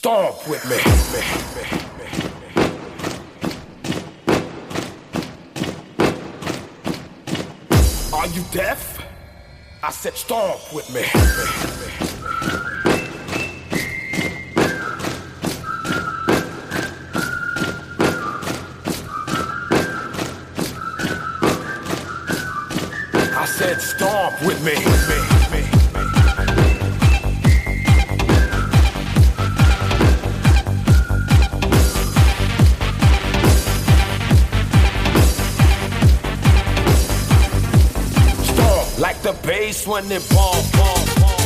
Stomp with me. Are you deaf? I said stomp with me. I said stomp with me. Like the bass when it bomb, bomb, bomb.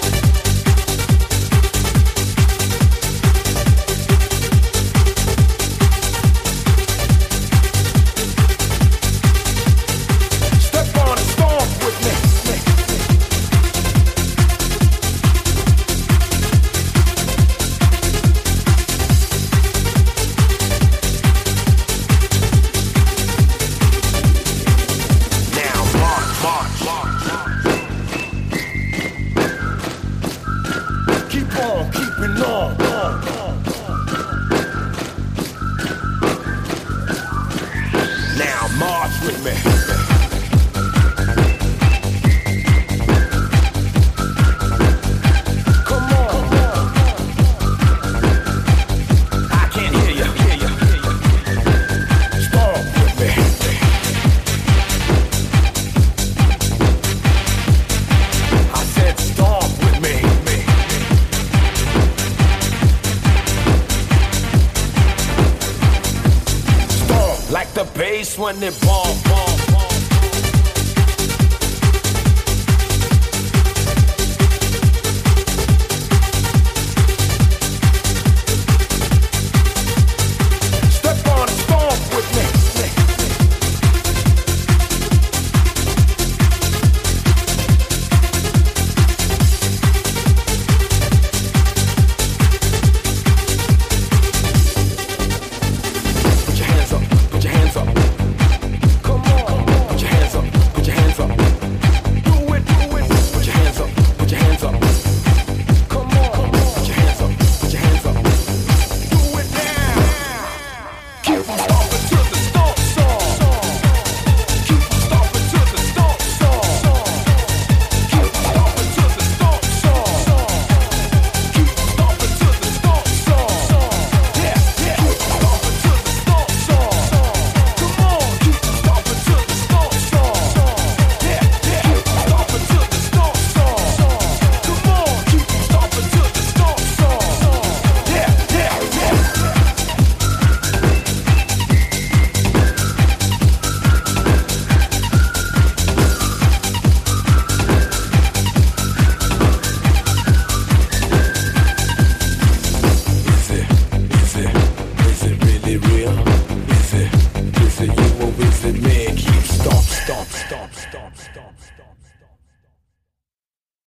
Step on and stomp with me. Now march, march, march. Keep on, keeping on. Now march with me. Come on. I can't hear you. Stomp with me. I said stomp with me. Like the bass when it bomb, bomb, bomb. Step on and stomp with me. Put your hands up. Put your hands up. Come on. Put your hands up. Put your hands up. Do it. Put your hands up. Put your hands up. Come on. Put your hands up. Put your hands up. Do it now. Keep on stomping to the stomp song. Keep on stomping to the stomp song. Keep on stomping to the stomp song. Keep on stomping to the stomp song. Yeah. Keep on stomping to the stomp song. Come on, keep stomping to the stomp song. Yeah, keep stomping to the stomp song. Come on, keep stomping to the stomp song. Yeah. Is it really real? Is it you or is it me? Keep stomp.